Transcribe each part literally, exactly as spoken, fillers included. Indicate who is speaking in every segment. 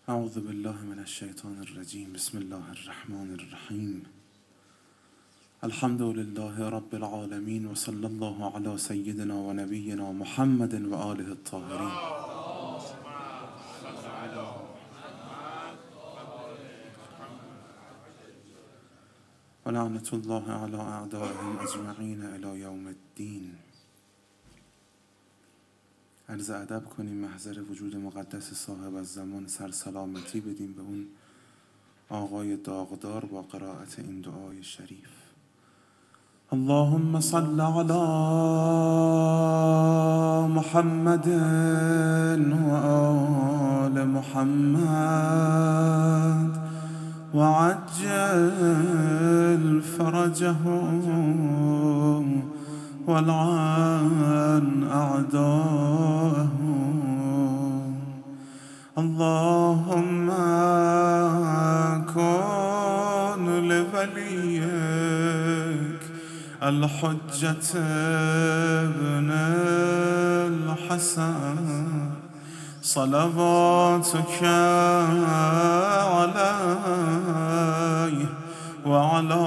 Speaker 1: اعوذ بالله من الشیطان الرجیم. بسم الله الرحمن الرحیم. الحمد لله رب العالمین و صلی الله علی سیدنا و نبینا محمد و آله الطاهرین. و لعنت الله علی اعدائهم اجمعین الی یوم الدین. عرض ادب کنیم، محضر وجود مقدس صاحب الزمان سرسلامتی بدیم به اون آقای داغدار با قرائت این دعای شریف. اللهم صل علی محمد و آل محمد و عجل فرجهم والعن أعداءهم. اللهم كن لوليك الحجة ابن الحسن صلواتك عليه وعلى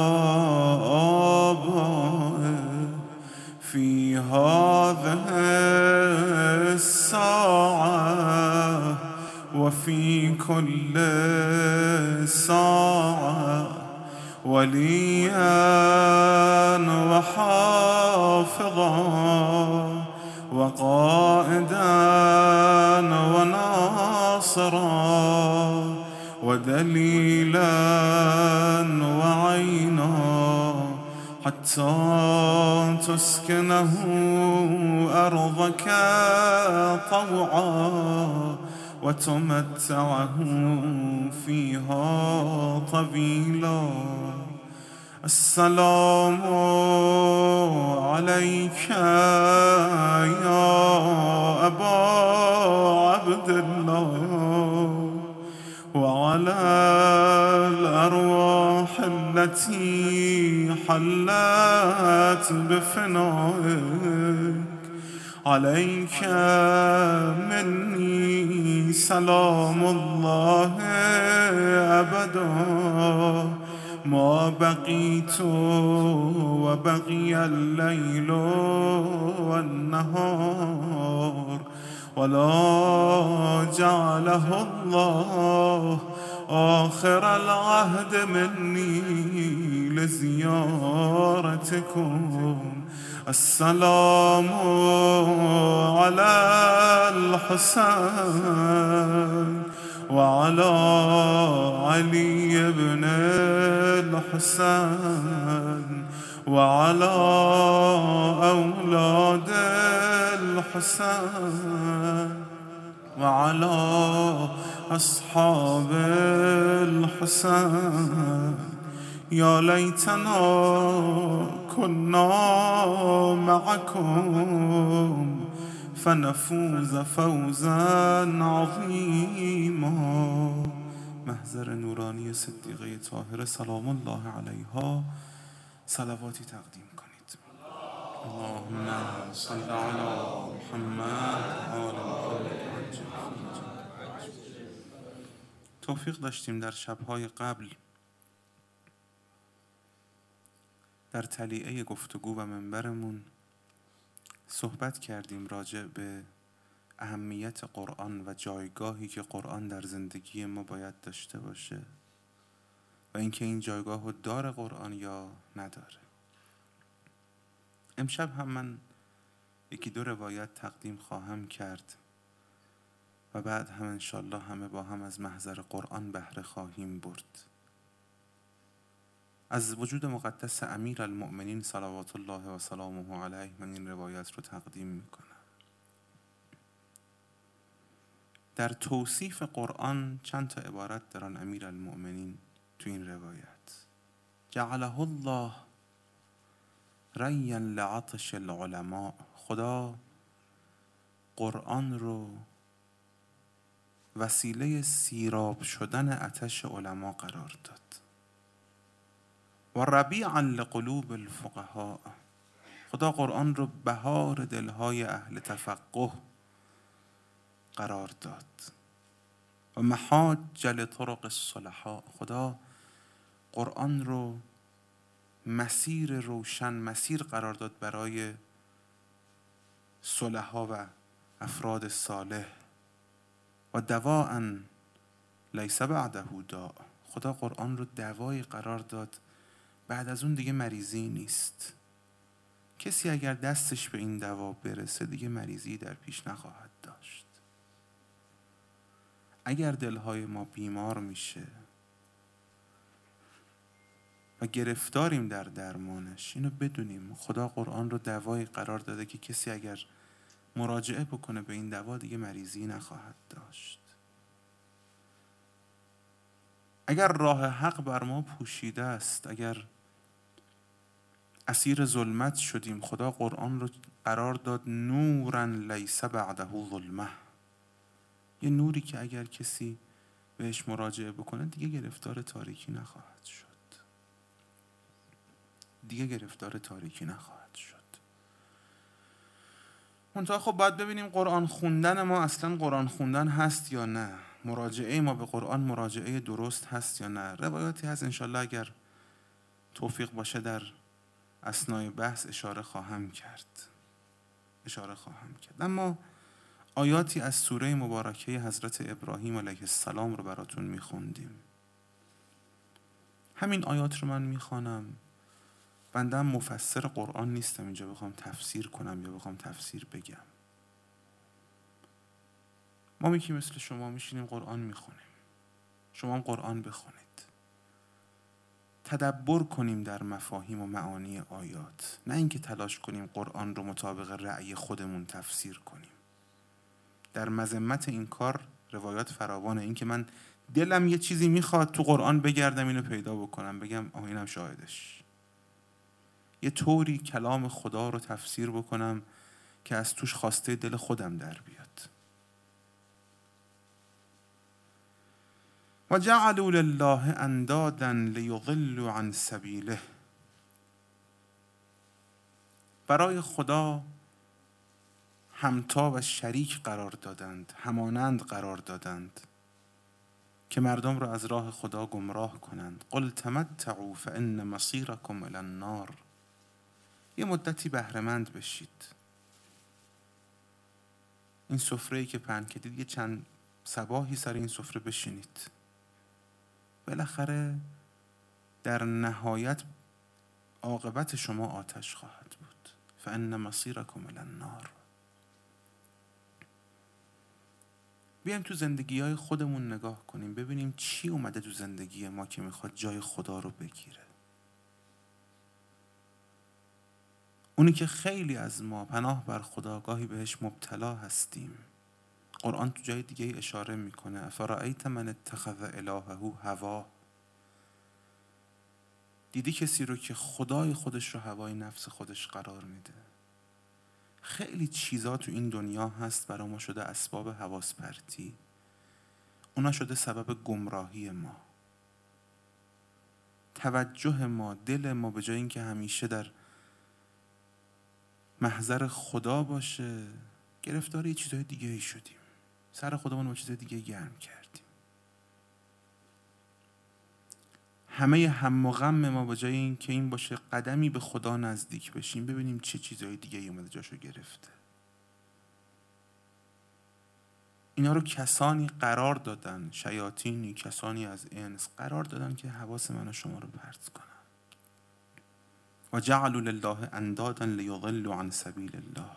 Speaker 1: آبائه في هذه الساعة وفي كل ساعة وليا وحافظا وقائدا وناصرا ودليلا وعينا حتى تسكنه أرضك طوعا وتمتعه فيها طويلا. السلام عليك يا أبا عبد الله وعلى الأرواح التي حلت بفنائك. عليك مني سلام الله أبدا ما بقيت وبقي الليل والنهار ولا جعله الله آخر العهد مني لزيارتكم. السلام على الحسين وعلى علي بن الحسين وعلى أولاد الحسين وعلى أصحاب الحسين. يا ليتنا كنا معكم فنفوز فوزا عظيما. محضر نورانی صدیقه طاهره سلام الله علیها صلواتی تقدیم کنید. اللهم صل علی محمد و آل محمد. توفیق داشتیم در شب‌های قبل در تلیعه گفتگو و منبرمون صحبت کردیم راجع به اهمیت قرآن و جایگاهی که قرآن در زندگی ما باید داشته باشه و اینکه این جایگاه رو داره قرآن یا نداره. امشب هم من یکی دو روایت تقدیم خواهم کرد و بعد هم انشالله همه با هم از محضر قرآن بهره خواهیم برد. از وجود مقدس امیر المؤمنین صلوات الله و سلامه علیه من این روایت رو تقدیم میکنم. در توصیف قرآن چند تا عبارت دارن امیر المؤمنین تو این روایت. جعله الله ریا لعطش العلماء. خدا قرآن رو وسیله سیراب شدن آتش علما قرار داد. و ربیعا لقلوب الفقهاء. خدا قرآن رو بهار دلهای اهل تفقه قرار داد. و محاج لطرق الصلحاء. خدا قرآن رو مسیر روشن، مسیر قرار داد برای صلحا و افراد صالح. و دواء لیس بعده داء. خدا قرآن رو دوایی قرار داد، بعد از اون دیگه مریضی نیست. کسی اگر دستش به این دوا برسه دیگه مریضی در پیش نخواهد داشت. اگر دلهای ما بیمار میشه و گرفتاریم در درمانش، اینو بدونیم خدا قرآن رو دوایی قرار داده که کسی اگر مراجعه بکنه به این دوا دیگه مریضی نخواهد داشت. اگر راه حق بر ما پوشیده است، اگر اسیر ظلمت شدیم، خدا قرآن رو قرار داد نورا لیس بعده ظلمه. یه نوری که اگر کسی بهش مراجعه بکنه دیگه گرفتار تاریکی نخواهد شد. دیگه گرفتار تاریکی نخواهد شد. منتها خب باید ببینیم قرآن خوندن ما اصلا قرآن خوندن هست یا نه. مراجعه ما به قرآن مراجعه درست هست یا نه. روایاتی هست، انشالله اگر توفیق باشه در اثنای بحث اشاره خواهم کرد. اشاره خواهم کرد. اما آیاتی از سوره مبارکه حضرت ابراهیم علیه السلام رو براتون میخوندیم. همین آیات رو من میخوانم. بنده هم مفسر قرآن نیستم اینجا بخوام تفسیر کنم یا بخوام تفسیر بگم. ما میکی مثل شما میشینیم قرآن میخونیم. شما هم قرآن بخونید. تدبر کنیم در مفاهیم و معانی آیات، نه اینکه تلاش کنیم قرآن رو مطابق رأی خودمون تفسیر کنیم. در مذمت این کار روایات فراوانه. این که من دلم یه چیزی میخواد تو قرآن بگردم اینو پیدا بکنم، بگم آه اینم شاهدش، یه طوری کلام خدا رو تفسیر بکنم که از توش خواسته دل خودم در بیاد. و جعلوا لله اندادا لیضلوا عن سبیله. برای خدا همتا و شریک قرار دادند، همانند قرار دادند که مردم را از راه خدا گمراه کنند. قل تمتعوا فان مصیرکم الی النار. یه مدتی بهره‌مند بشید. این سفره‌ای که پهن کردید یه چند صباحی سر این سفره بشینید. بالاخره در نهایت عاقبت شما آتش خواهد بود. فان مصیرکم الی النار. بیایم تو زندگی های خودمون نگاه کنیم، ببینیم چی اومده تو زندگی ما که میخواد جای خدا رو بگیره. اونی که خیلی از ما پناه بر خداگاهی بهش مبتلا هستیم. قرآن تو جای دیگه اشاره میکنه افرأیت من اتخذ الهه هواه. دیدی کسی رو که خدای خودش رو هوای نفس خودش قرار میده. خیلی چیزا تو این دنیا هست برای ما شده اسباب حواس پرتی. اونا شده سبب گمراهی ما. توجه ما، دل ما به جای اینکه همیشه در محضر خدا باشه، گرفتار یه چیزای دیگه ای شدیم. سر خودمون با چیزای دیگه گرم کردیم. همه هم و غم ما به جای این که این باشه قدمی به خدا نزدیک بشیم، ببینیم چه چیزای دیگه ای اومده جاشو گرفته. اینا رو کسانی قرار دادن، شیاطینی، کسانی از انس قرار دادن که حواس من و شما رو پرت کنن. و جعلوا لله اندادا لیضلوا عن سبیل الله.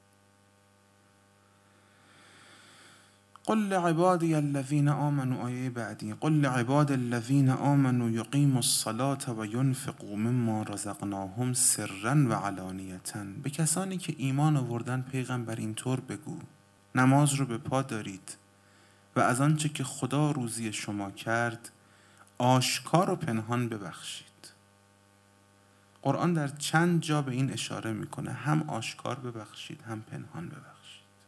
Speaker 1: قل لعبادی الذین آمنوا. آیه بعدی قل لعباد الذین آمنوا یقیموا الصلاة و ینفقوا مما رزقناهم سرا و علانیة. به کسانی که ایمان آوردن پیغمبر اینطور بگو نماز رو به پا دارید و از آنچه که خدا روزی شما کرد آشکار و پنهان ببخشید. قرآن در چند جا به این اشاره میکنه، هم آشکار ببخشید هم پنهان ببخشید.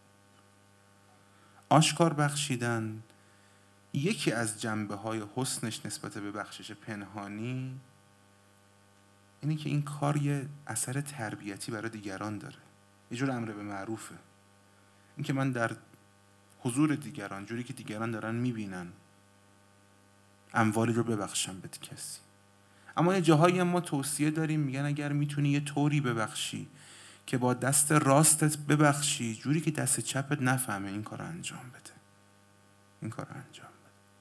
Speaker 1: آشکار بخشیدن یکی از جنبه های حسنش نسبت به بخشش پنهانی اینه که این کار یه اثر تربیتی برای دیگران داره، یه جور امر به معروفه. این که من در حضور دیگران، جوری که دیگران دارن میبینن، اموالی رو ببخشن به کسی. اما یه جاهایی ما توصیه داریم، میگن اگر میتونی یه طوری ببخشی که با دست راستت ببخشی جوری که دست چپت نفهمه، این کار انجام بده. این کار انجام بده.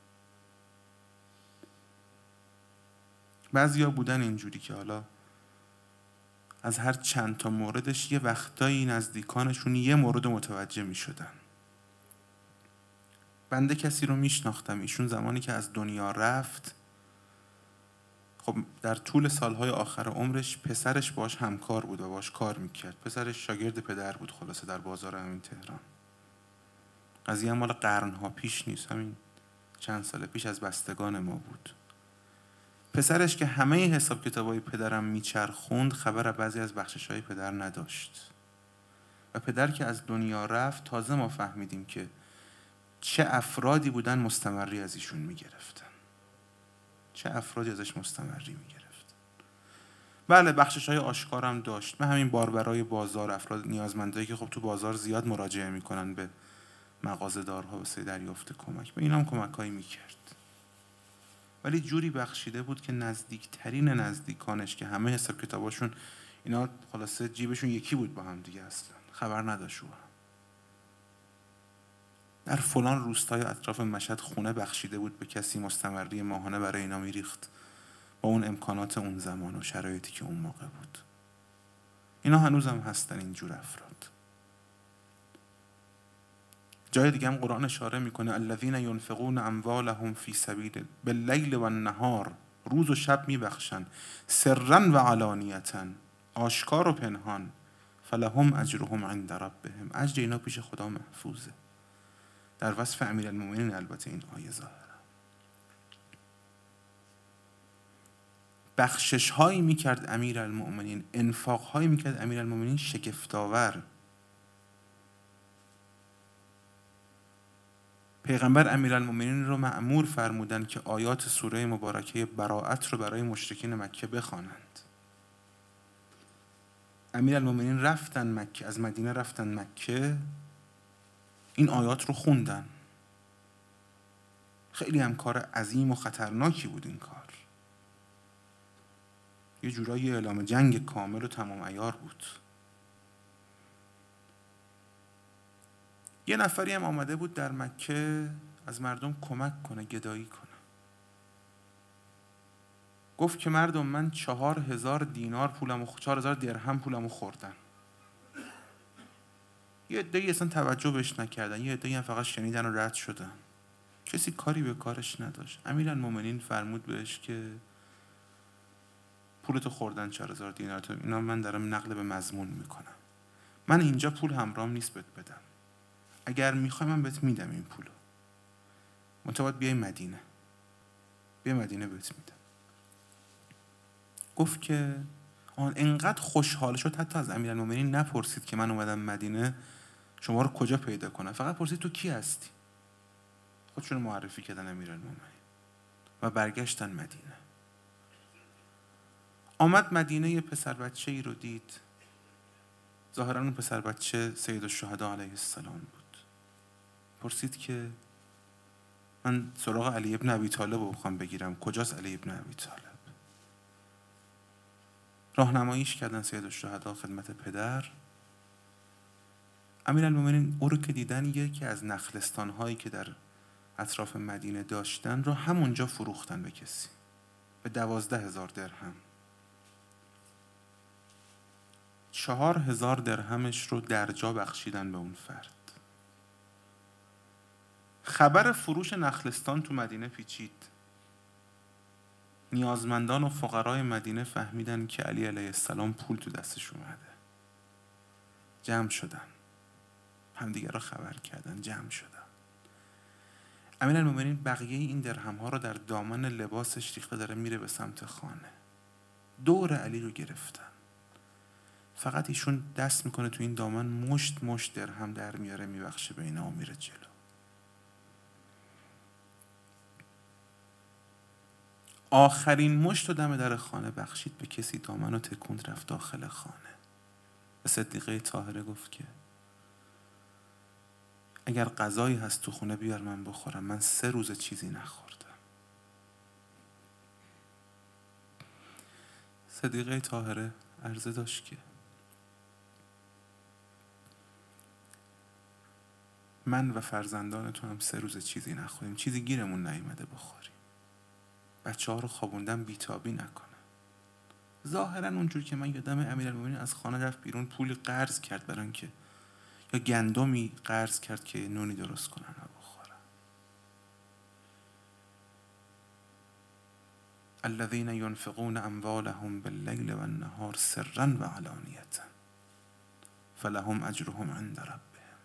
Speaker 1: بعضیا بودن اینجوری که حالا از هر چند تا موردش یه وقتایی نزدیکانشون یه مورد متوجه می شدن. بنده کسی رو می شناختم، ایشون زمانی که از دنیا رفت، خب در طول سالهای آخر عمرش پسرش باش همکار بود و باش کار میکرد. پسرش شاگرد پدر بود خلاصه در بازار همین تهران. قضیه مال قرنها پیش نیست، همین چند سال پیش از بستگان ما بود. پسرش که همه حساب کتابای پدرم میچرخوند، خبر بعضی از بخشش‌های پدر نداشت. و پدر که از دنیا رفت، تازه ما فهمیدیم که چه افرادی بودن مستمری از ایشون میگرفتن. چه افرادی ازش مستمری میگرفت. بله بخشش‌های آشکارم داشت. من همین باربرای بازار، افراد نیازمندایی که خب تو بازار زیاد مراجعه میکنن به مغازه‌دارها واسه دریافت کمک، به اینام کمکایی میکرد. ولی جوری بخشیده بود که نزدیکترین نزدیکانش که همه حساب کتاباشون اینا خلاصه جیبشون یکی بود با هم دیگه، اصلا خبر نداشت. در فلان روستای اطراف مشهد خونه بخشیده بود به کسی، مستمری ماهانه برای اینا میریخت با اون امکانات اون زمان و شرایطی که اون موقع بود. اینا هنوز هم هستن اینجور افراد. جای دیگه هم قرآن اشاره میکنه الذین ينفقون اموالهم فی سبیل باللیل و النهار، روز و شب میبخشن، سرا و علانیتا، آشکار و پنهان، فلهم اجرهم عند ربهم، اجر اینا پیش خدا محفوظه. در وصف امیرالمومنین البته این آیه ظاهره. بخشش هایی میکرد امیرالمومنین، انفاق هایی میکرد امیرالمومنین شگفت‌آور. پیغمبر امیرالمومنین رو مأمور فرمودن که آیات سوره مبارکه براءت رو برای مشرکین مکه بخوانند. امیرالمومنین رفتن مکه، از مدینه رفتن مکه، این آیات رو خوندن. خیلی هم کار عظیم و خطرناکی بود این کار. یه جورایی اعلام جنگ کامل و تمام عیار بود. یه نفری هم آمده بود در مکه از مردم کمک کنه، گدایی کنه. گفت که مردم من چهار هزار دینار پولمو، چهار هزار درهم پولمو خوردن. یه عده‌ای اصلا توجه بهش نکردن، یه عده‌ای هم فقط شنیدن و رد شدن. کسی کاری به کارش نداشت. امیرالمومنین فرمود بهش که پولتو خوردن چهار هزار دینار، تو اینا من دارم نقل به مضمون میکنم. من اینجا پول همراهم نیست بهت بدم. اگر میخوای من بهت میدم این پولو. متواد بیای مدینه. بیا مدینه بهت میدم. گفت که آن انقدر خوشحال شد حتی از امیرالمومنین نپرسید که من اومدم مدینه شما رو کجا پیدا کنم، فقط پرسید تو کی هستی. خودشون معرفی کردن امیرالمومنین و برگشتن مدینه. آمد مدینه، یه پسر بچه ای رو دید. ظاهرا اون پسر بچه سید الشهدا علیه السلام بود. پرسید که من سراغ علی ابن ابی طالب رو بخوام بگیرم، کجاست علی ابن ابی طالب؟ راهنماییش کردن سید الشهدا خدمت پدر. امیرالمومنین او رو که دیدن یکی از نخلستان هایی که در اطراف مدینه داشتن رو همونجا فروختن به کسی به دوازده هزار درهم. چهار هزار درهمش رو درجا بخشیدن به اون فرد. خبر فروش نخلستان تو مدینه پیچید. نیازمندان و فقرای مدینه فهمیدن که علی علیه السلام پول تو دستش اومده. جمع شدن. همدیگه رو خبر کردن، جمع شدن. امیرالمومنین بقیه این درهم ها رو در دامن لباسش ریخته، داره میره به سمت خانه. دور علی رو گرفتن. فقط ایشون دست میکنه تو این دامن، مشت مشت درهم در میاره، میبخشه به اینا و میره جلو. آخرین مشت رو دم در خانه بخشید به کسی، دامن رو تکوند، رفت داخل خانه. به صدیقه طاهره گفت که اگر غذایی هست تو خونه بیار من بخورم. من سه روز چیزی نخوردم. صدیقه طاهره عرضه داشت که من و فرزندان تو هم سه روز چیزی نخوریم، چیزی گیرمون نیومده بخوریم. بچه ها رو خوابوندم بیتابی نکنن. ظاهرا اونجور که من یادم امیرالمومنین از خانه رفت بیرون، پولی قرض کرد برای اینکه یا گندمی قرض کرد که نونی درست کنن و بخورن. الذين ينفقون اموالهم بالليل والنهار سرا وعلانية فلهم اجرهم عند ربهم.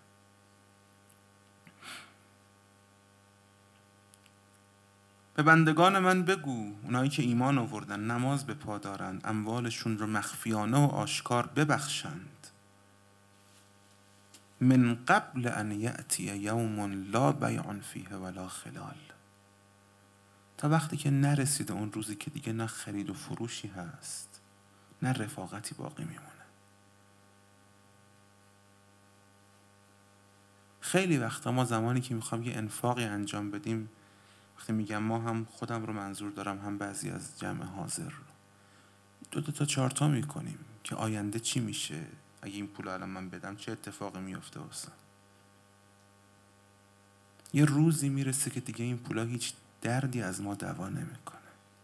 Speaker 1: به بندگان من بگو، اونایی که ایمان آوردن، نماز به پا دارن، اموالشون رو مخفیانه و آشکار ببخشند. من قبل ان یأتی یوم لا بیع فیه ولا خلال، تا وقتی که نرسیده اون روزی که دیگه نه خرید و فروشی هست نه رفاقتی باقی میمونه. خیلی وقتا ما زمانی که میخوام یه انفاقی انجام بدیم، وقتی میگم ما، هم خودم رو منظور دارم هم بعضی از جمع حاضر رو، دو دو تا چهار تا میکنیم که آینده چی میشه، اگه این پول الان من بدم چه اتفاقی میفته واسم. یه روزی میرسه که دیگه این پولا هیچ دردی از ما دوا نمیکنه.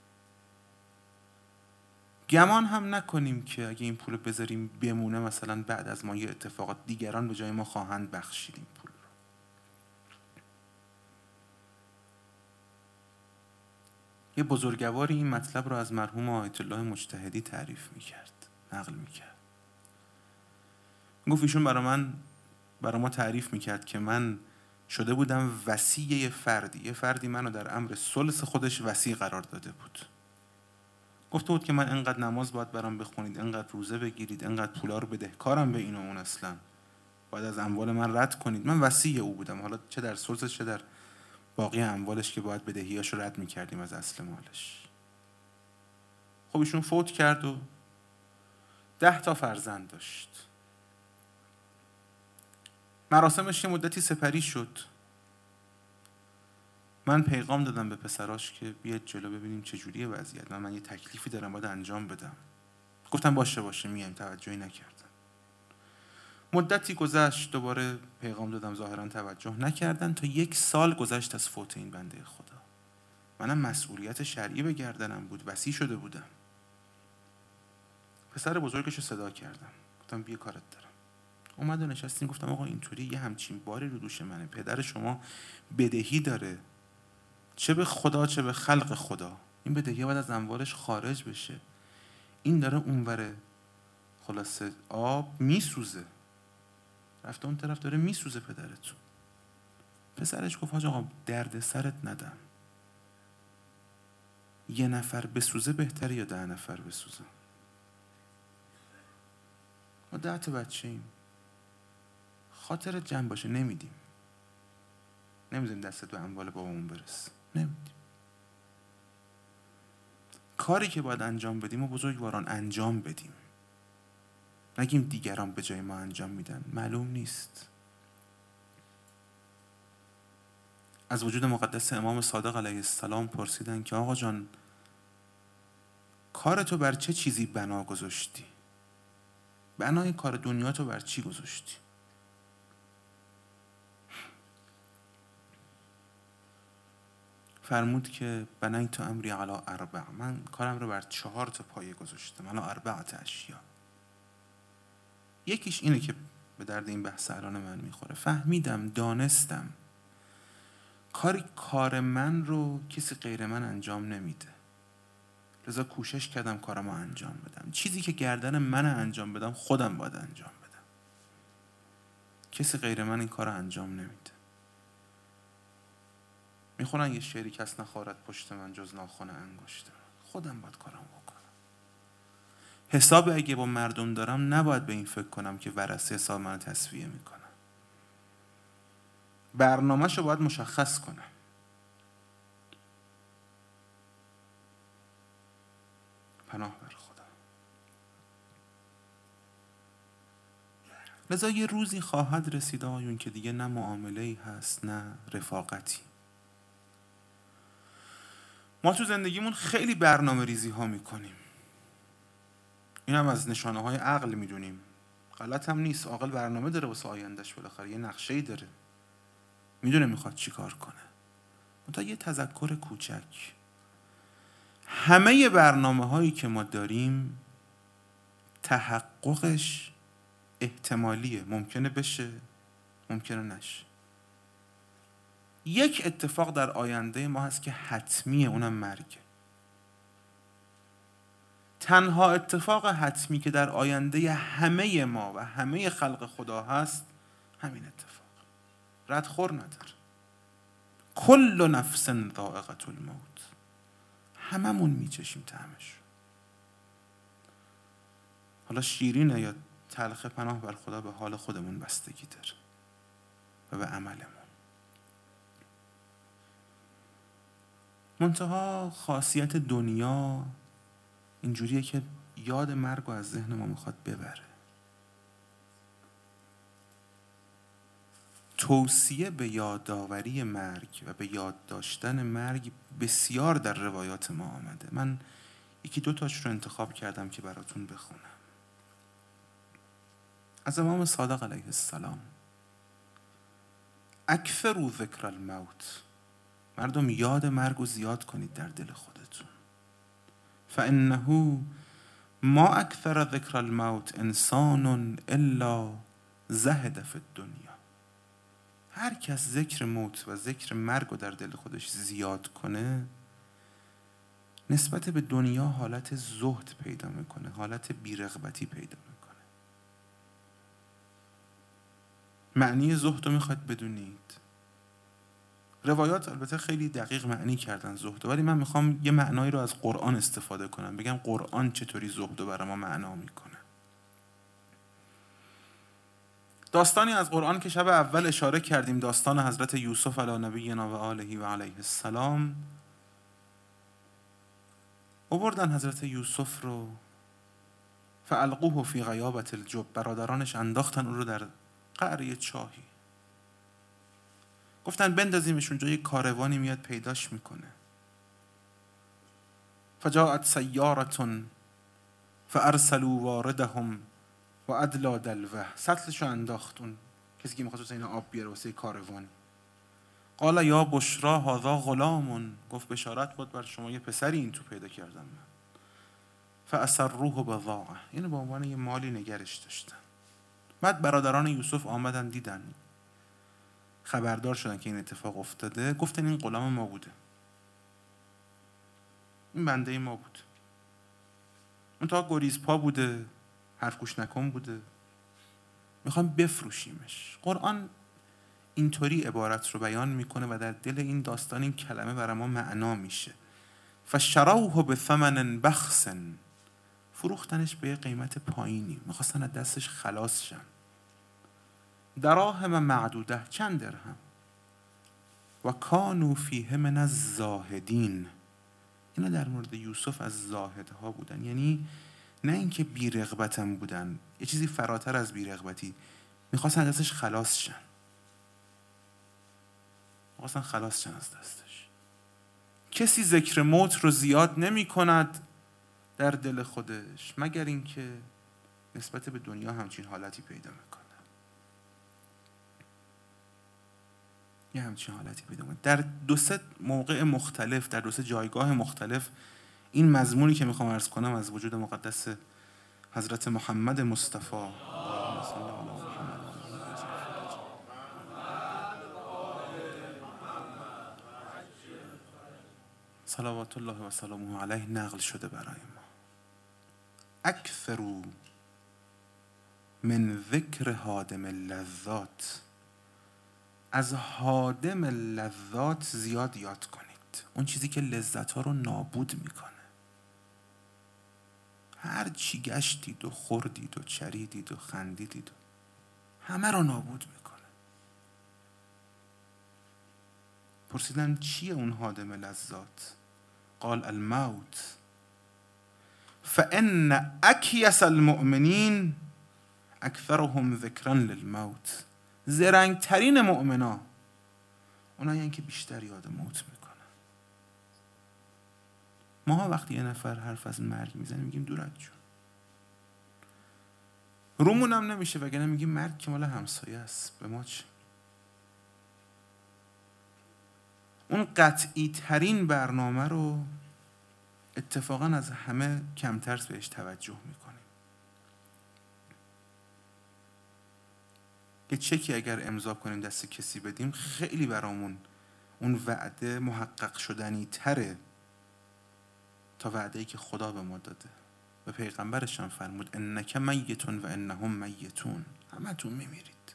Speaker 1: گمان هم نکنیم که اگه این پولو بذاریم بمونه، مثلا بعد از ما یه اتفاقات دیگران به جای ما خواهند بخشید این پول رو. یه بزرگواری این مطلب رو از مرحوم آیت الله مجتهدی تعریف میکرد، نقل میکرد. گفت ایشون برای من برای ما تعریف میکرد که من شده بودم وصی یه فردی یه فردی منو در امر ثلث خودش وصی قرار داده بود. گفته بود که من انقدر نماز باید برام بخونید، انقدر روزه بگیرید، انقدر پولا رو بدهکارم به این و اون، اصلا باید از اموال من رد کنید. من وصی او بودم، حالا چه در ثلثش چه در باقی اموالش که باید بدهیاشو رد میکردیم از اصل مالش. خب ایشون فوت کرد و ده تا فرزند داشت. مراسمش یه مدتی سپری شد. من پیغام دادم به پسراش که بیاد جلو ببینیم چجوریه وضعیت، من من یه تکلیفی دارم باید انجام بدم. گفتم باشه باشه میایم، توجهی نکردن. مدتی گذشت، دوباره پیغام دادم، ظاهرا توجه نکردن، تا یک سال گذشت از فوت این بنده خدا. منم مسئولیت شرعی به گردنم بود، وصی شده بودم. پسر بزرگش رو صدا کردم، گفتم بیا کارت دارم. اومد و نشستیم. گفتم آقا اینطوری یه همچین باری رو دوش منه، پدر شما بدهی داره، چه به خدا چه به خلق خدا. این بدهی باید از اموالش خارج بشه. این داره اونوره، خلاصه آب میسوزه، رفته اون طرف داره میسوزه پدرتون. پسرش گفت حاج آقا درد سرت ندم، یه نفر بسوزه بهتره یا ده نفر بسوزه؟ ما ده تا بچه ایم، خاطرت جمع باشه نمیدیم، نمیدیم دستت به اموال بابامون برس، نمیدیم. کاری که باید انجام بدیم و بزرگواران انجام بدیم، نگیم دیگران به جای ما انجام میدن، معلوم نیست. از وجود مقدس امام صادق علیه السلام پرسیدن که آقا جان کارتو بر چه چیزی بنا گذاشتی؟ بنای کار دنیا تو بر چی گذاشتی؟ فرمود که بنیت امری علی اربع، من کارم رو بر چهار تا پایه گذاشتم، علی اربعة اشیاء. یکیش اینه که به درد این بحث الان من میخوره. فهمیدم، دانستم کاری کار من رو کسی غیر من انجام نمیده، لذا کوشش کردم کارمو انجام بدم. چیزی که گردن من انجام بدم خودم باید انجام بدم، کسی غیر من این کار انجام نمیده. میخونن یه شعری کس نخارد پشت من جز ناخن انگشت من، خودم باید کارم بکنم. حساب اگه با مردم دارم نباید به این فکر کنم که ورثه حساب من تصفیه میکنم. برنامه‌شو باید مشخص کنم. پناه بر خدا. لذا یه روزی خواهد رسید آقایون که دیگه نه معامله‌ای هست نه رفاقتی. ما تو زندگیمون خیلی برنامه ریزی ها میکنیم، این هم از نشانه های عقل میدونیم. غلط هم نیست، عاقل برنامه داره واسه آیندهش، بالاخره یه نقشه‌ای داره، میدونه میخواد چی کار کنه. منتها یه تذکر کوچک، همه برنامه هایی که ما داریم تحققش احتمالیه، ممکنه بشه ممکنه نشه. یک اتفاق در آینده ما هست که حتمیه، اونم مرگه. تنها اتفاق حتمی که در آینده همه ما و همه خلق خدا هست همین اتفاق، ردخور نداره. کل نفس ذائقة الموت، هممون میچشیم طعمش. حالا شیرینه یا تلخ، پناه بر خدا، به حال خودمون بستگی داره و به عملمون. منتها خاصیت دنیا اینجوریه که یاد مرگ رو از ذهن ما میخواد ببره. توصیه به یادآوری مرگ و به یاد داشتن مرگ بسیار در روایات ما آمده. من یکی دو تاش رو انتخاب کردم که براتون بخونم. از امام صادق علیه السلام: اکثروا ذکر الموت، مردم یاد مرگ رو زیاد کنید در دل خودتون. فانه ما اکثر ذکر الموت انسان الا زهد فی الدنیا. هر کس ذکر موت و ذکر مرگ رو در دل خودش زیاد کنه، نسبت به دنیا حالت زهد پیدا میکنه، حالت بیرغبتی پیدا میکنه. معنی زهد رو میخواید بدونید؟ روایات البته خیلی دقیق معنی کردن زهد، ولی من میخوام یه معنایی رو از قرآن استفاده کنم، بگم قرآن چطوری زهد رو برای ما معنا میکنه. داستانی از قرآن که شب اول اشاره کردیم، داستان حضرت یوسف علی نبینا و آله و علیه السلام. آوردن حضرت یوسف رو، فالقوه فی غیابة الجب، برادرانش انداختن اون رو در قعر چاهی، گفتن بندازیمش اونجا، یک کاروانی میاد پیداش میکنه. فجاءت سیارة فارسلوا واردهم و ادلی دلوه، سطلشو انداخت اون کسی که میخواست اینا آب بیاره واسه کاروان. قال یا بشرا هذا غلام، گفت بشارت بود بر شما، یه پسری این تو پیدا کردم من. فاسروه بضاعه، اینو به عنوان یه مالی نگرش داشتن. بعد برادران یوسف آمدن دیدن، خبردار شدن که این اتفاق افتاده، گفتن این غلام ما بوده، این بنده ما بود، اون تا گریز پا بوده، حرف گوش نکن بوده، میخوایم بفروشیمش. قرآن اینطوری عبارت رو بیان میکنه و در دل این داستان این کلمه برای ما معنا میشه. فشروه بثمن بخس، فروختنش به قیمت پایینی، میخواستن از دستش خلاص شن. دراهم معدوده، چند درهم. و کانوا فیه من الزاهدین، اینا در مورد یوسف از زاهدها بودن، یعنی نه اینکه بی رغبتم بودن، یه چیزی فراتر از بی رغبتی، میخواستن از دستش خلاص شن، میخواستن خلاص شن از دستش. کسی ذکر موت رو زیاد نمی کند در دل خودش مگر اینکه نسبت به دنیا همچین حالتی پیدا میکنه، یه همچین حالتی پیدا میکنه. در دو سه موقع مختلف، در دو سه جایگاه مختلف این مضمونی که میخوام عرض کنم از وجود مقدس حضرت محمد مصطفی صلوات الله و سلامه علیه نقل شده برای ما. اکثروا من ذکر هادم اللذات، از هادم لذات زیاد یاد کنید، اون چیزی که لذت ها رو نابود میکنه. هر چی گشتید و خوردید و چریدید و خندیدید و همه رو نابود میکنه. پرسیدن چیه اون هادم لذات؟ قال الموت. فان اکیس المؤمنین اکثرهم ذکرا للموت. زرنگترین مؤمنا اونایی که بیشتر یاد موت میکنن. ما وقتی یه نفر حرف از مرگ میزنه میگیم دورت جون، رومون هم نمیشه، وگرنه میگیم مرگ که مال همسایه است، به ما چه؟ اون قطعی ترین برنامه رو اتفاقا از همه کمتر بهش توجه میکنیم. یه چکی اگر امضا کنیم دست کسی بدیم، خیلی برامون اون وعده محقق شدنی تره تا وعده‌ای که خدا به ما داده. به پیغمبرش هم فرمود انک میتون و انهم میتون. همتون میمیرید،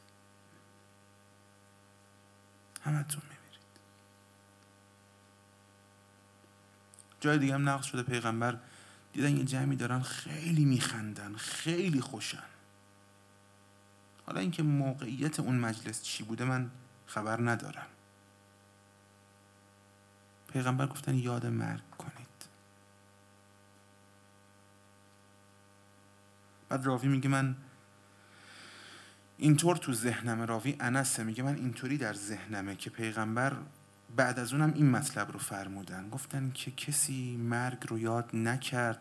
Speaker 1: همتون میمیرید. جای دیگه هم نقل شده پیغمبر دیدن یه جمعی دارن خیلی میخندن، خیلی خوشن. حالا اینکه موقعیت اون مجلس چی بوده من خبر ندارم. پیغمبر گفتن یاد مرگ کنید. بعد راوی میگه من اینطور تو ذهنمه، راوی انسه، میگه من اینطوری در ذهنمه که پیغمبر بعد از اونم این مطلب رو فرمودن، گفتن که کسی مرگ رو یاد نکرد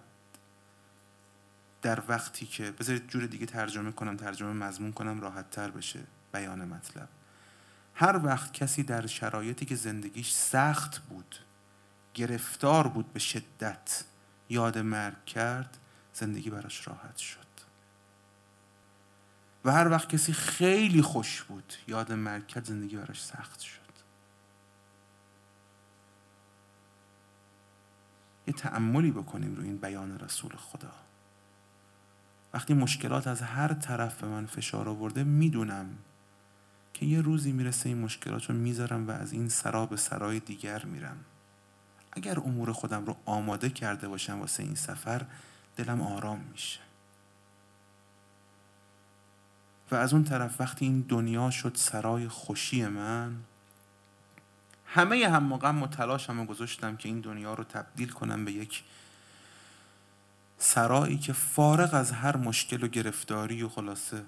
Speaker 1: در وقتی که، بذارید جور دیگه ترجمه کنم، ترجمه مضمون کنم راحت تر بشه بیان مطلب. هر وقت کسی در شرایطی که زندگیش سخت بود، گرفتار بود به شدت، یاد مرگ کرد، زندگی براش راحت شد. و هر وقت کسی خیلی خوش بود، یاد مرگ کرد، زندگی براش سخت شد. یه تأملی بکنیم روی این بیان رسول خدا. وقتی مشکلات از هر طرف به من فشار آورده، میدونم که یه روزی میرسه این مشکلات رو میذارم و از این سرا به سرای دیگر میرم. اگر امور خودم رو آماده کرده باشم واسه این سفر، دلم آرام میشه. و از اون طرف وقتی این دنیا شد سرای خوشی من، همه هم غم و تلاشم رو گذاشتم که این دنیا رو تبدیل کنم به یک سرایی که فارغ از هر مشکل و گرفتاری و خلاصه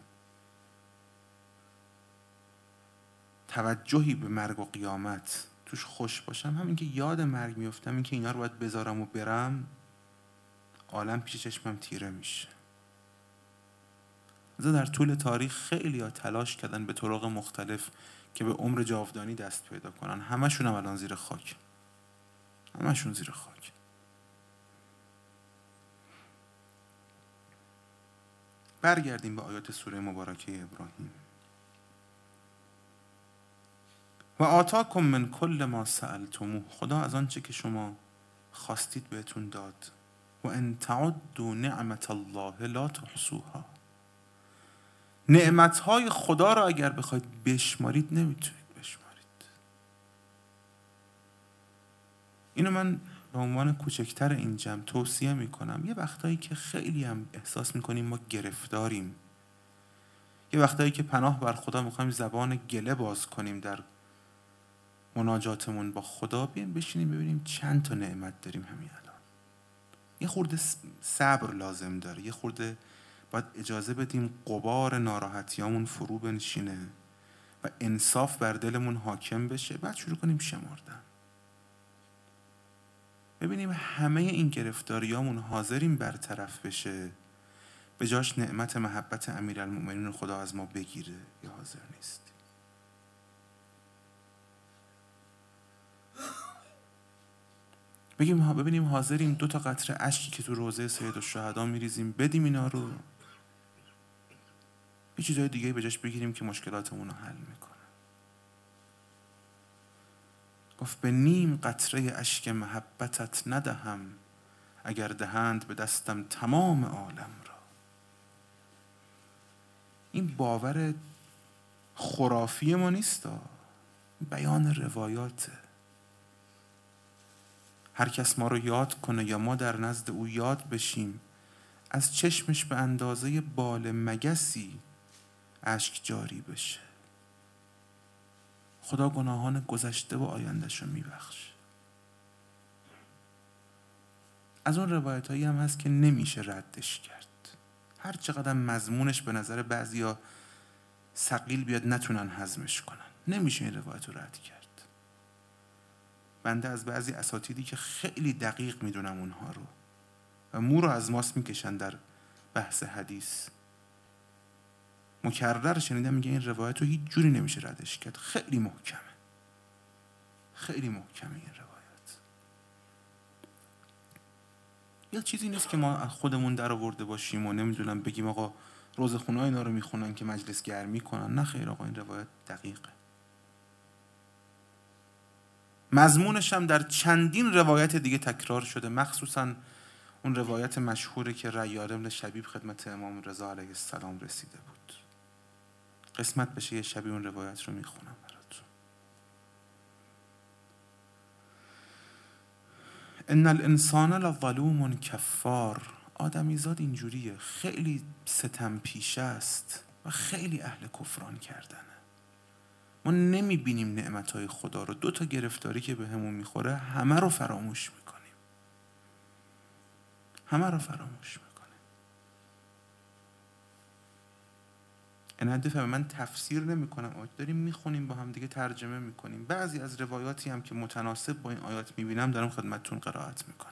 Speaker 1: توجهی به مرگ و قیامت توش خوش باشم. همین که یاد مرگ میفتم، این که اینا رو باید بذارم و برم، عالم پیش چشمم تیره میشه. از در طول تاریخ خیلی ها تلاش کردن به طرق مختلف که به عمر جاودانی دست پیدا کنن. همشون هم الان زیر خاک، همشون زیر خاک. برگردیم به آیات سوره مبارکه ابراهیم. و آتاکم من کل ما سألتموه. خدا از آنچه که شما خواستید بهتون داد. و ان تعدوا نعمت الله لا تحصوها. نعمتهای خدا را اگر بخواید بشمارید نمیتونید بشمارید. اینو من به عنوان کوچکتر این جمع توصیه میکنم. یه وقتایی که خیلی هم احساس میکنیم ما گرفتاریم، یه وقتایی که پناه بر خدا میخوایم زبان گله باز کنیم در مناجاتمون با خدا، بیایم بشینیم ببینیم چند تا نعمت داریم همین الان. یه خورده صبر لازم داره، یه خورده باید اجازه بدیم غبار ناراحتیامون فرو بنشینه و انصاف بر دلمون حاکم بشه، بعد شروع کنیم شمردن. ببینیم همه این گرفتاریامون حاضریم برطرف بشه، به جاش نعمت محبت امیرالمؤمنین خدا از ما بگیره یا حاضر نیست. بگیم ببینیم حاضریم دو تا قطره اشکی که تو روضه سید الشهدا میریزیم بدیم اینا رو، یه چیزای دیگه به جاش بگیریم که مشکلاتمون رو حل میکنه. گفت به نیم قطره اشک محبتت ندهم، اگر دهند به دستم تمام عالم را. این باور خرافی ما نیست، بیان روایاته. هر کس ما رو یاد کنه یا ما در نزد او یاد بشیم، از چشمش به اندازه بال مگسی اشک جاری بشه. خدا گناهان گذشته و آیندهش رو میبخشه. از اون روایت هایی هم هست که نمیشه ردش کرد. هر چقدر مضمونش به نظر بعضیا ثقیل بیاد نتونن هضمش کنن. نمیشه این روایت رو رد کرد. بنده از بعضی اساتیدی که خیلی دقیق میدونم اونها رو و مو رو از ماست میکشن در بحث حدیث، مکرر شنیدم میگه این روایت رو هیچ جوری نمیشه ردش کرد، خیلی محکمه، خیلی محکمه این روایت. یه چیزی نیست که ما خودمون در آورده باشیم و نمیدونم بگیم آقا روزخونه‌ها اینا رو میخونن که مجلس گرمی کنن. نه خیر آقا، این روایت دقیقه. مضمونش هم در چندین روایت دیگه تکرار شده، مخصوصا اون روایت مشهوره که ریار ابن شبیب خدمت امام رضا علیه السلام رسیده بود. قسمت بشه یه شبی اون روایت رو میخونم براتون. ان الانسان لظلوم کفار. آدمیزاد اینجوریه، خیلی ستم پیشه است و خیلی اهل کفران کردنه. ما نمیبینیم نعمتهای خدا رو. دو تا گرفتاری که به همون میخوره همه رو فراموش میکنیم، همه رو فراموش میکنیم. این دفعه من تفسیر نمی کنم، داریم میخونیم با هم دیگه، ترجمه میکنیم. بعضی از روایاتی هم که متناسب با این آیات میبینم دارم خدمتتون قرائت میکنم.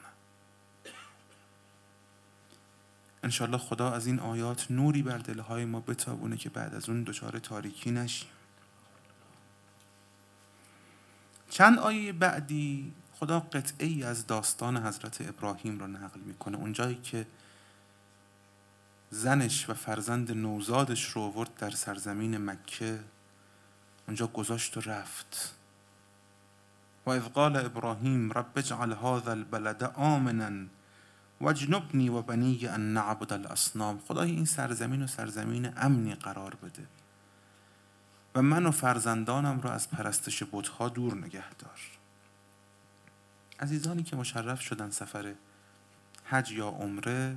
Speaker 1: انشالله خدا از این آیات نوری بر دلهای ما بتابونه که بعد از اون دچار تاریکی نشیم. چند آیه بعدی خدا قطعه ای از داستان حضرت ابراهیم رو نقل میکنه، اونجایی که زنش و فرزند نوزادش رو آورد در سرزمین مکه، اونجا گذاشت و رفت. و اذ قال ابراهیم رب اجعل هذا البلد آمنا واجنبنی و بنی ان نعبد الاصنام. خدای این سرزمین و سرزمین امنی قرار بده و من و فرزندانم را از پرستش بت‌ها دور نگه دار. عزیزانی که مشرف شدن سفر حج یا عمره،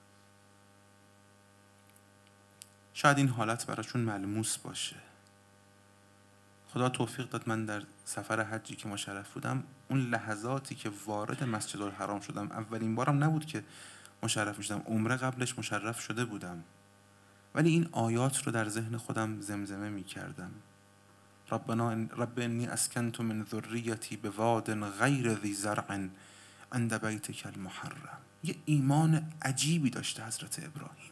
Speaker 1: شاید این حالت براشون ملموس باشه. خدا توفیق داد من در سفر حجی که مشرف بودم، اون لحظاتی که وارد مسجد الحرام شدم، اولین بارم نبود که مشرف میشدم، عمره قبلش مشرف شده بودم، ولی این آیات رو در ذهن خودم زمزمه میکردم. ربنا رب انی اسکنت من ذریتی بواد غیر ذی زرع عند بیتک المحرم. یه ایمان عجیبی داشته حضرت ابراهیم،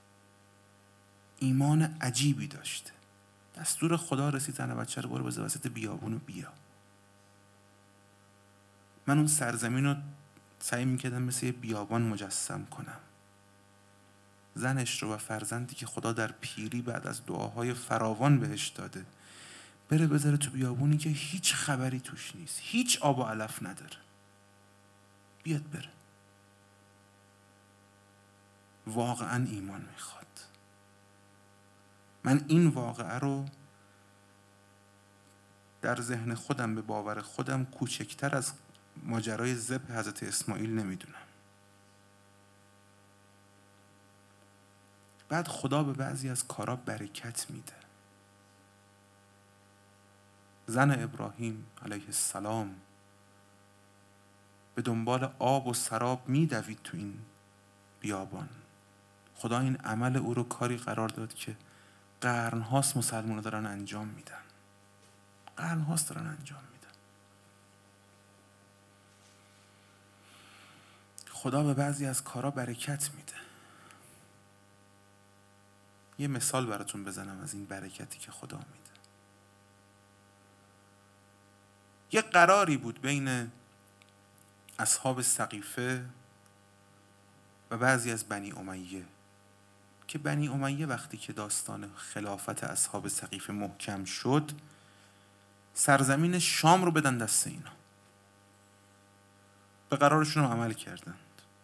Speaker 1: ایمان عجیبی داشته. دستور خدا رسید زن بچه رو برو بذار وسط بیابون و بیا. من اون سرزمین رو سعی میکردم مثل یه بیابان مجسم کنم. زنش رو و فرزندی که خدا در پیری بعد از دعاهای فراوان بهش داده بره بذاره تو بیابونی که هیچ خبری توش نیست، هیچ آب و علف نداره، بیاد بره. واقعا ایمان میخواد. من این واقعه رو در ذهن خودم به باور خودم کوچکتر از ماجرای ذبح حضرت اسماعیل نمیدونم. بعد خدا به بعضی از کارا برکت میده. زن ابراهیم علیه السلام به دنبال آب و سراب میدوید تو این بیابان. خدا این عمل او رو کاری قرار داد که قرن‌هاست مسلمان‌ها دارن انجام میدن. قرن‌هاست دارن انجام میدن. خدا به بعضی از کارا برکت میده. یه مثال براتون بزنم از این برکتی که خدا میده. یه قراری بود بین اصحاب سقیفه و بعضی از بنی امیه که بنی امیه وقتی که داستان خلافت اصحاب سقیفه محکم شد، سرزمین شام رو بدن دست اینا. به قرارشون رو عمل کردند.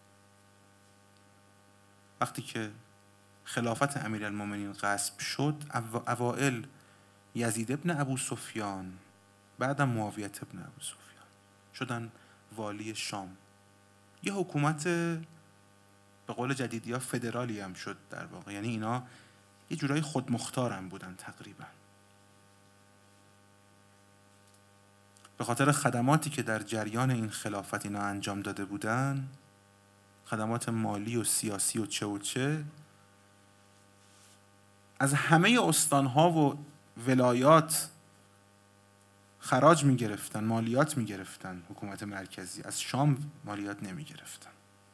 Speaker 1: وقتی که خلافت امیرالمومنین غصب شد، اوائل یزید ابن ابو سفیان، بعدم معاویه ابن ابو سفیان شدن والی شام. یه حکومت به قول جدیدی ها فدرالی هم شد در واقع، یعنی اینا یه جورای خودمختار هم بودن تقریبا. به خاطر خدماتی که در جریان این خلافت اینا انجام داده بودن، خدمات مالی و سیاسی و چه و چه، از همه استانها و ولایات خراج می گرفتن، مالیات می گرفتن. حکومت مرکزی از شام مالیات نمی گرفتن.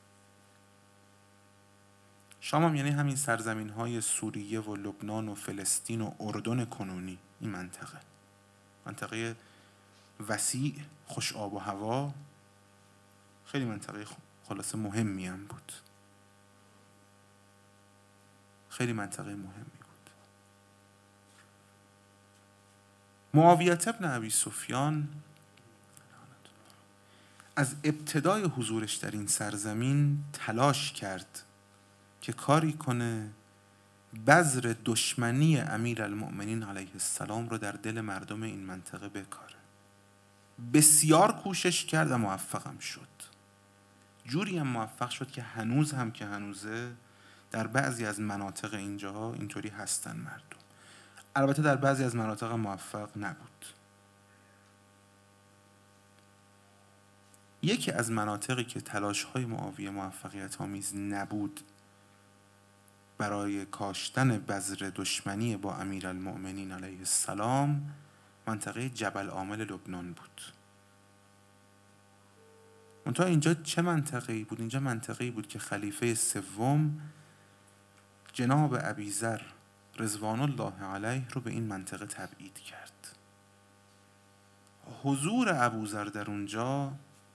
Speaker 1: شام هم یعنی همین سرزمین های سوریه و لبنان و فلسطین و اردن کنونی. این منطقه منطقه وسیع، خوش آب و هوا، خیلی منطقه خلاصه مهمی هم بود. خیلی منطقه مهمی بود. معاویه بن ابی سفیان از ابتدای حضورش در این سرزمین تلاش کرد که کاری کنه بذر دشمنی امیرالمؤمنین علیه السلام رو در دل مردم این منطقه بکاره. بسیار کوشش کرد و موفقم شد. جوری هم موفق شد که هنوز هم که هنوزه در بعضی از مناطق اینجاها اینطوری هستن مردم. البته در بعضی از مناطق موفق نبود. یکی از مناطقی که تلاش‌های معاویه موفقیت آمیز نبود برای کاشتن بذر دشمنی با امیرالمؤمنین علیه السلام منطقه جبل عامل لبنان بود. منتها اینجا چه منطقه‌ای بود؟ اینجا منطقه‌ای بود که خلیفه سوم جناب ابیذر رضوان الله علیه رو به این منطقه تبعید کرد. حضور ابوذر در اونجا،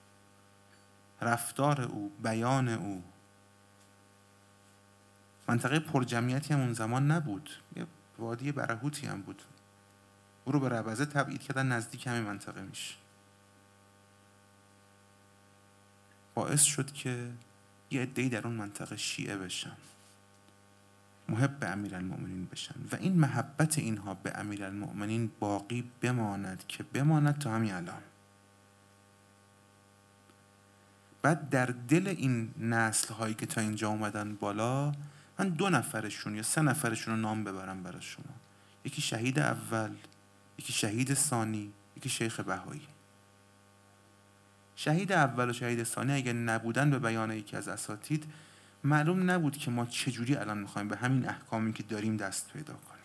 Speaker 1: رفتار او، بیان او، منطقه پرجمعیتی هم اون زمان نبود، یه وادی برهوتی هم بود. او رو به ربضه تبعید کردن، نزدیک همین منطقه میشه. باعث شد که یه عده‌ای در اون منطقه شیعه بشن، محب امیرالمؤمنین بشن و این محبت اینها به امیرالمؤمنین باقی بماند که بماند تا همین الان. بعد در دل این نسل هایی که تا اینجا اومدن بالا، من دو نفرشون یا سه نفرشون رو نام ببرم برای شما. یکی شهید اول، یکی شهید ثانی، یکی شیخ بهایی. شهید اول و شهید ثانی اگه نبودن به بیان یکی از اساتید، معلوم نبود که ما چجوری الان میخوایم به همین احکامی که داریم دست پیدا کنیم.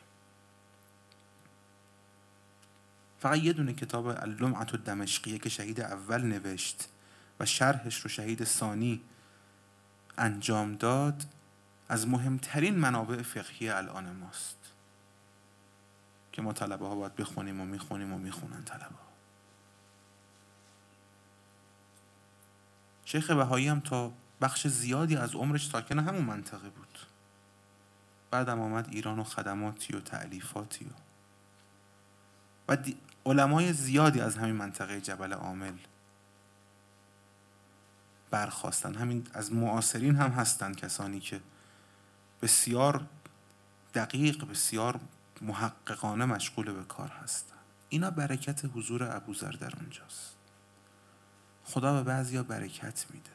Speaker 1: فقط یه دونه کتاب اللمعة الدمشقیه که شهید اول نوشت و شرحش رو شهید ثانی انجام داد، از مهمترین منابع فقهی الان ماست که ما طلبه ها باید بخونیم و میخونیم و میخونن طلبه ها. شیخ بهایی هم تا بخش زیادی از عمرش ساکن همون منطقه بود. بعدم آمد ایران و خدماتی و تألیفاتی و و علمای زیادی از همین منطقه جبل عامل برخواستن. همین از معاصرین هم هستن کسانی که بسیار دقیق، بسیار محققانه مشغول به کار هستن. اینا برکت حضور ابوذر در اونجاست. خدا به بعضیا برکت میده.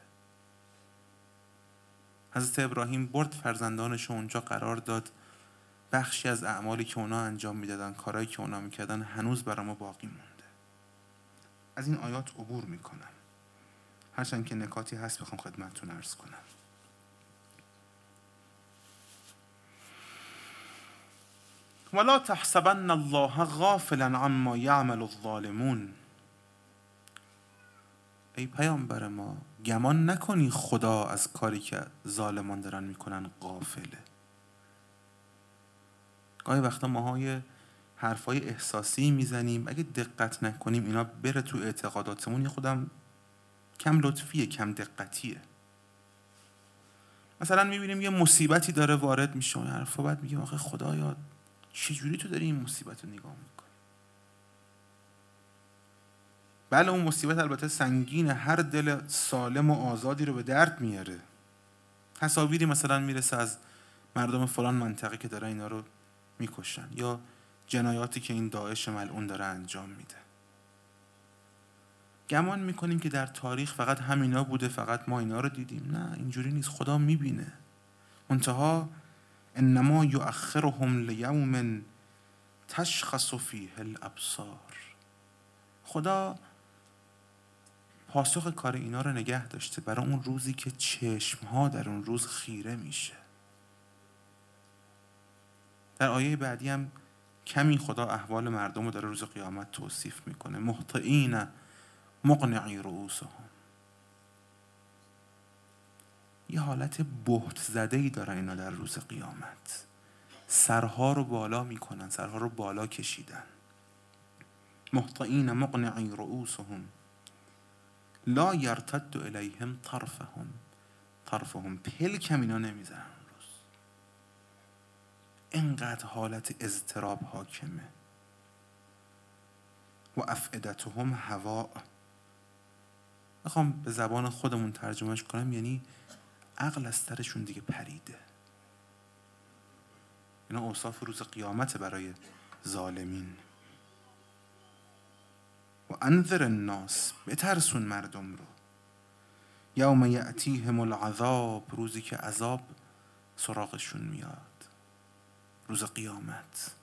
Speaker 1: حضرت ابراهیم برد فرزندانش رو اونجا قرار داد. بخشی از اعمالی که اونا انجام میدادن، کارهایی که اونا میکردن هنوز برای ما باقی مونده. از این آیات عبور میکنم، هرچند که نکاتی هست بخوام خدمتتون عرض کنم. ولا تحسبن الله غافلا عما یعمل الظالمون. ای پیامبر ما، گمان نکنی خدا از کاری که ظالمان دارن میکنن غافله. گاهی وقتا ماهای حرفای احساسی میزنیم، اگه دقت نکنیم اینا بره تو اعتقاداتمون، یه خودم کم لطفیه، کم دقتیه. مثلا میبینیم یه مصیبتی داره وارد میشه و حرفا، بعد میگیم آخه خدایا چجوری تو داری این مصیبت رو نگاه میکنی؟ بله اون مصیبت البته سنگینه، هر دل سالم و آزادی رو به درد میاره. تصاویری مثلا میرسه از مردم فلان منطقه که داره اینا رو میکشن، یا جنایاتی که این داعش ملعون داره انجام میده. گمان میکنیم که در تاریخ فقط همینا بوده، فقط ما اینا رو دیدیم. نه، اینجوری نیست. خدا میبینه. منتها انما یؤخرهم لیوم تشخص فیه الابصار. خدا پاسخ کار اینا رو نگه داشته برای اون روزی که چشمها در اون روز خیره میشه. در آیه بعدی هم کمی خدا احوال مردم رو داره روز قیامت توصیف میکنه. مهطعین مقنعی رؤوسهم، یه حالت بهت زده‌ای دارن اینا در روز قیامت، سرها رو بالا میکنن، سرها رو بالا کشیدن. مهطعین مقنعی رؤوسهم لا یرتد الیهم طرفهم طرفهم پلک هم اینا نمیزنن اون روز. اینقدر حالت اضطراب حاکمه. و افئدتهم هواء، میخوام به زبان خودمون ترجمهش کنم، یعنی عقل از سرشون دیگه پریده. اینا اوصاف روز قیامت برای ظالمین. و انذر الناس، بترسون مردم رو. یوم یأتیهم العذاب، روزی که عذاب سراغشون میاد، روز قیامت.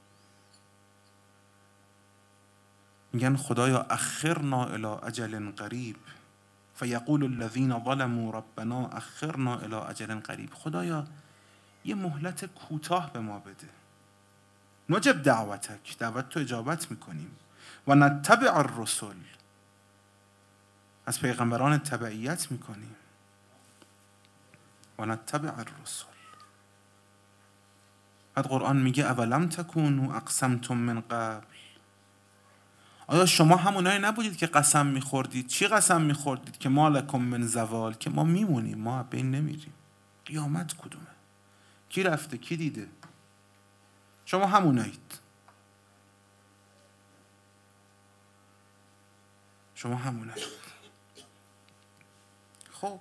Speaker 1: میگن خدایا اخرنا الی اجل قریب فیقول الذین ظلموا ربنا اخرنا الی اجل قریب، خدایا یه مهلت کوتاه به ما بده. نجب دعوتک، دعوت تو اجابت میکنیم. و نتبع الرسل، از پیغمبران تبعیت میکنیم. و نتبع الرسل. بعد قرآن میگه اولم تکونوا اقسمتم من قبل، آیا شما همونایی نبودید که قسم میخوردید؟ چی قسم میخوردید؟ که ما لکم من زوال، که ما میمونیم، ما بین نمیریم. قیامت کدومه؟ کی رفته؟ کی دیده؟ شما همونایید، شما همونایید. خب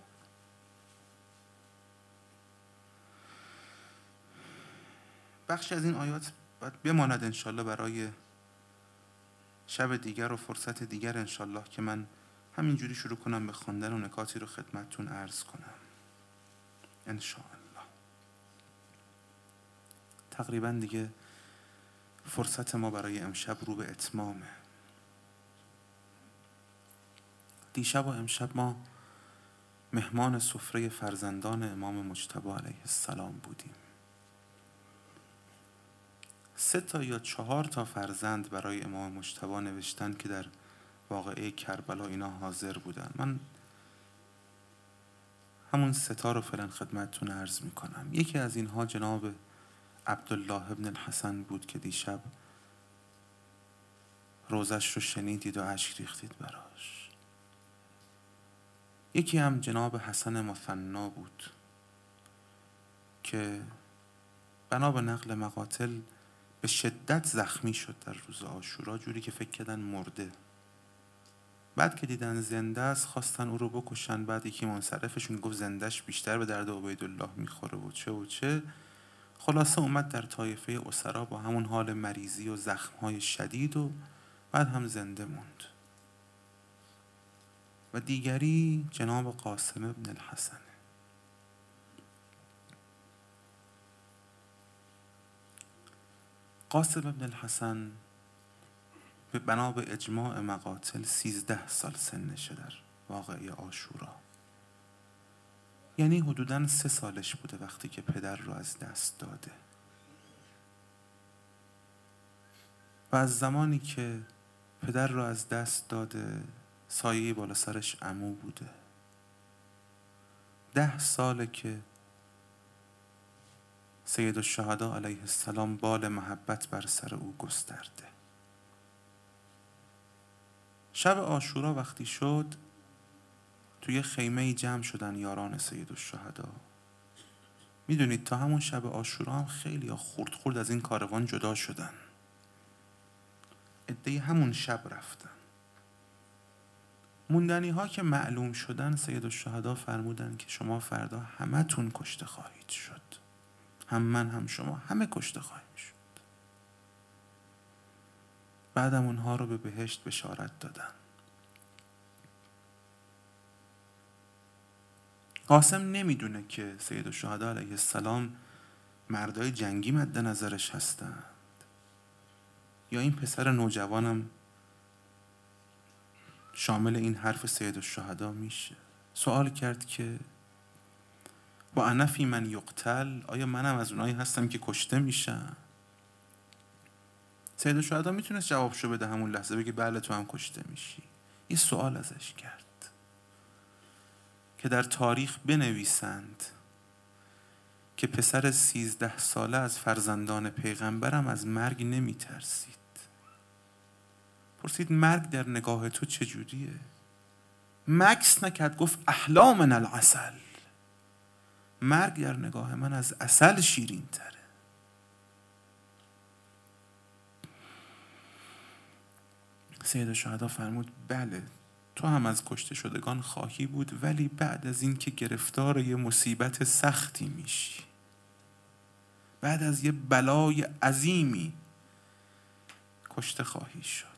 Speaker 1: بخش از این آیات باید بماند انشالله برای شب دیگر و فرصت دیگر انشالله، که من همینجوری شروع کنم به خواندن و نکاتی رو خدمتتون عرض کنم انشالله. تقریبا دیگه فرصت ما برای امشب رو به اتمامه. دیشب و امشب ما مهمان سفره فرزندان امام مجتبی علیه السلام بودیم. سه تا یا چهار تا فرزند برای امام مجتبی نوشتن که در واقعه کربلا اینا حاضر بودن. من همون سه تا رو فعلا خدمتتون عرض میکنم. یکی از اینها جناب عبدالله ابن الحسن بود که دیشب روزش رو شنیدید و اشک ریختید براش. یکی هم جناب حسن مثنا بود که بنا به نقل مقاتل به شدت زخمی شد در روز عاشورا، جوری که فکر کردن مرده. بعد که دیدن زنده است خواستن او رو بکشن. بعد یکی منصرفشون گفت زندهش بیشتر به درد عبیدالله میخوره و چه و چه. خلاصه اومد در طایفه اسرا با همون حال مریضی و زخمهای شدید و بعد هم زنده موند. و دیگری جناب قاسم ابن الحسن. قاسم ابن الحسن به بنا به اجماع مقاتل سیزده سال سنشه در واقعه عاشورا، یعنی حدوداً سه سالش بوده وقتی که پدر رو از دست داده. و از زمانی که پدر رو از دست داده سایه بالا سرش عمو بوده. ده ساله که سید الشهدا علیه السلام بال محبت بر سر او گسترده. شب عاشورا وقتی شد توی خیمه جمع شدن یاران سید الشهدا. میدونید تا همون شب عاشورا هم خیلی خورد خورد از این کاروان جدا شدن. عده‌ای همون شب رفتن. موندنی ها که معلوم شدن سید الشهدا فرمودن که شما فردا همه تون کشته خواهید شد، هم من هم شما همه کشته خواهیم شد. بعدم اونها رو به بهشت بشارت دادن. قاسم نمیدونه که سید الشهدا علیه السلام مردای جنگی مد نظرش هستند یا این پسر نوجوانم شامل این حرف سید الشهدا میشه. سوال کرد که و انا فی من یقتل، آیا منم از اونایی هستم که کشته میشم؟ سید الشهدا میتونست جوابشو بده همون لحظه، بگه بله تو هم کشته میشی. یه سوال ازش کرد که در تاریخ بنویسند که پسر سیزده ساله از فرزندان پیغمبرم از مرگ نمیترسید. پرسید مرگ در نگاه تو چجوریه؟ مکس نکرد، گفت احلا من العسل. مرگ در نگاه من از عسل شیرین تره. سید الشهدا فرمود بله تو هم از کشته شدگان خواهی بود، ولی بعد از این که گرفتار یه مصیبت سختی میشی، بعد از یه بلای عظیمی کشته خواهی شد.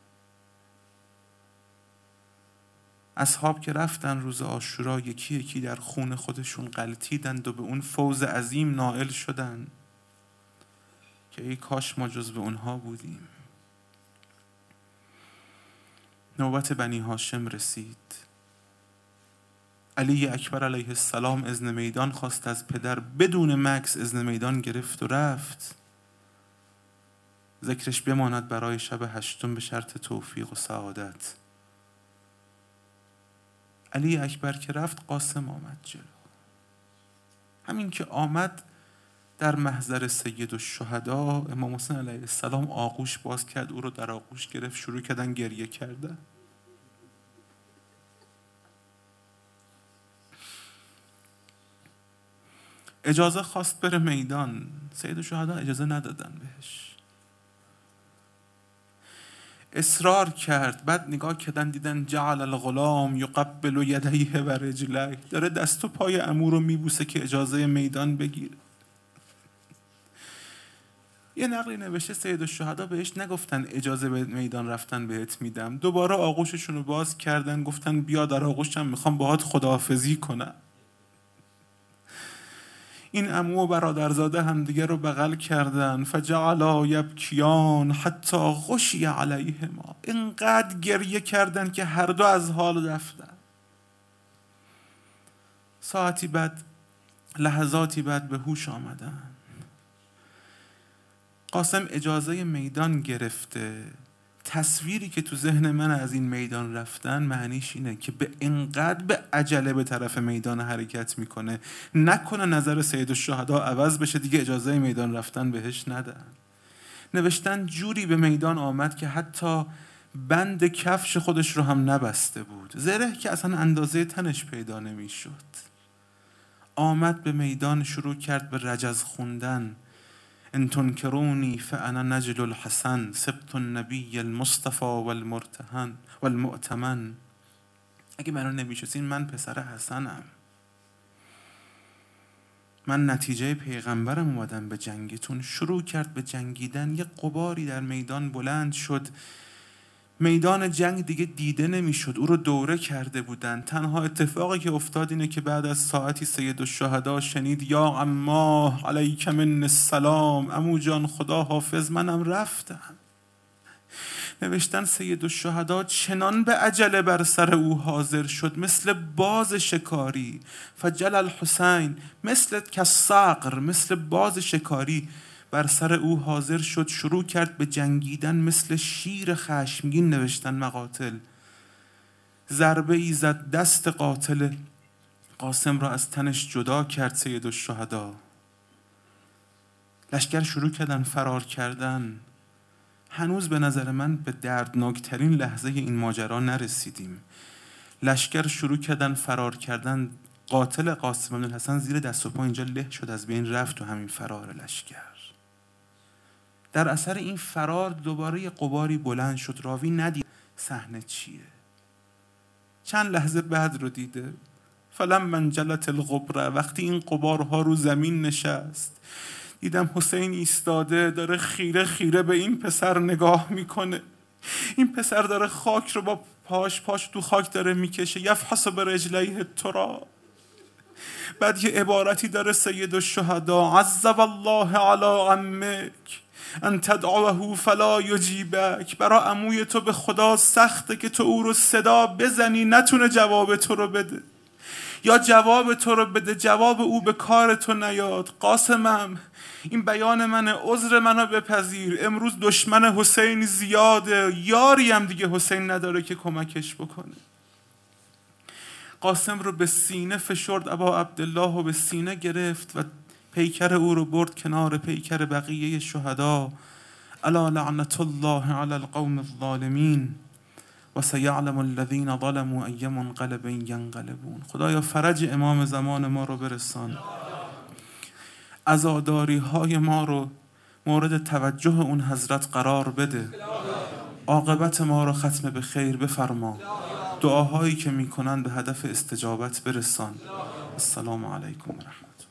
Speaker 1: اصحاب که رفتن روز عاشورا یکی یکی در خون خودشون غلتیدند و به اون فوز عظیم نائل شدن که ای کاش ما جزو اونها بودیم. نوبت بنی هاشم رسید. علی اکبر علیه السلام اذن میدان خواست از پدر، بدون مکس اذن میدان گرفت و رفت. ذکرش بماند برای شب هشتم به شرط توفیق و سعادت. علی اکبر که رفت قاسم آمد جلو. همین که آمد در محضر سید الشهدا امام حسین علیه السلام آغوش باز کرد، او رو در آغوش گرفت، شروع کردن گریه کردن. اجازه خواست بره میدان، سید الشهدا اجازه ندادن بهش. اصرار کرد، بعد نگاه کردن دیدن جعل الغلام یقبل یدیه و رجلیه، داره دست و پای عمو رو میبوسه که اجازه میدان بگیره. یه نقلی نوشته سید الشهدا بهش نگفتن اجازه به میدان رفتن بهت میدم، دوباره آغوششون رو باز کردن، گفتن بیا در آغوشم میخوام باهات خداحافظی کنم. این عمو و برادرزاده هم دیگه رو بغل کردن، فجعلا یبکیان حتی غشی علیهما، اینقدر گریه کردن که هر دو از حال رفتن. ساعتی بعد، لحظاتی بعد به هوش آمدن. قاسم اجازه میدان گرفته. تصویری که تو ذهن من از این میدان رفتن معنیش اینه که به اینقدر به عجله به طرف میدان حرکت میکنه نکنه نظر سید الشهدا عوض بشه دیگه اجازه میدان رفتن بهش ندن. نوشتن جوری به میدان آمد که حتی بند کفش خودش رو هم نبسته بود، زره که اصلا اندازه تنش پیدا نمیشد. آمد به میدان، شروع کرد به رجز خوندن. ان تنکرونی فانا نجل الحسن سبط النبی المصطفى والمرتهن والمؤتمن. اگه منو نمیشناسین من پسر حسنم، من نتیجه پیغمبرم اومدم به جنگتون. شروع کرد به جنگیدن. یه غباری در میدان بلند شد. میدان جنگ دیگه دیده نمیشد، او رو دوره کرده بودن. تنها اتفاقی که افتاد اینه که بعد از ساعتی سید الشهدا شنید یا عماه علیک من السلام، عمو جان خدا حافظ، منم رفتم. نوشتن سید الشهدا چنان به عجله بر سر او حاضر شد مثل باز شکاری. فجل الحسین مثل کالصقر، مثل باز شکاری بر سر او حاضر شد. شروع کرد به جنگیدن مثل شیر خشمگین. نوشتن مقاتل ضربه ای زد، دست قاتل قاسم را از تنش جدا کرد سید الشهدا. لشکر شروع کردن فرار کردن. هنوز به نظر من به دردناکترین لحظه این ماجرا نرسیدیم. لشکر شروع کردن فرار کردن. قاتل قاسم بن الحسن زیر دست و پا اینجا له شد، از بین رفت و همین فرار لشکر. در اثر این فرار دوباره یه غباری بلند شد. راوی ندید صحنه چیه. چند لحظه بعد رو دیده. فلما انجلت الغبره، وقتی این غبارها رو زمین نشست، دیدم حسین ایستاده داره خیره خیره به این پسر نگاه میکنه. این پسر داره خاک رو با پاش پاش تو خاک داره میکشه. یفحص برجلیه التراب. بعد یه عبارتی داره سید الشهدا عذب الله علی عمک ان تدعوه فلا یجیبک. برا عموی تو به خدا سخته که تو او رو صدا بزنی نتونه جواب تو رو بده. یا جواب تو رو بده، جواب او به کار تو نیاد. قاسمم این بیان منه، عذر منو بپذیر. امروز دشمن حسین زیاده، یاری هم دیگه حسین نداره که کمکش بکنه. قاسم رو به سینه فشرد ابا عبدالله و به سینه گرفت و پیکر او رو برد کنار پیکر بقیه شهدا. الا لعنت الله علی القوم الظالمین و سیعلم الذین ظلموا ای منقلب ینقلبون. خدایا فرج امام زمان ما رو برسان، عزاداری های ما رو مورد توجه اون حضرت قرار بده، عاقبت ما رو ختم به خیر بفرما، دعاهایی که میکنن به هدف استجابت برسان. السلام علیکم و رحمت الله.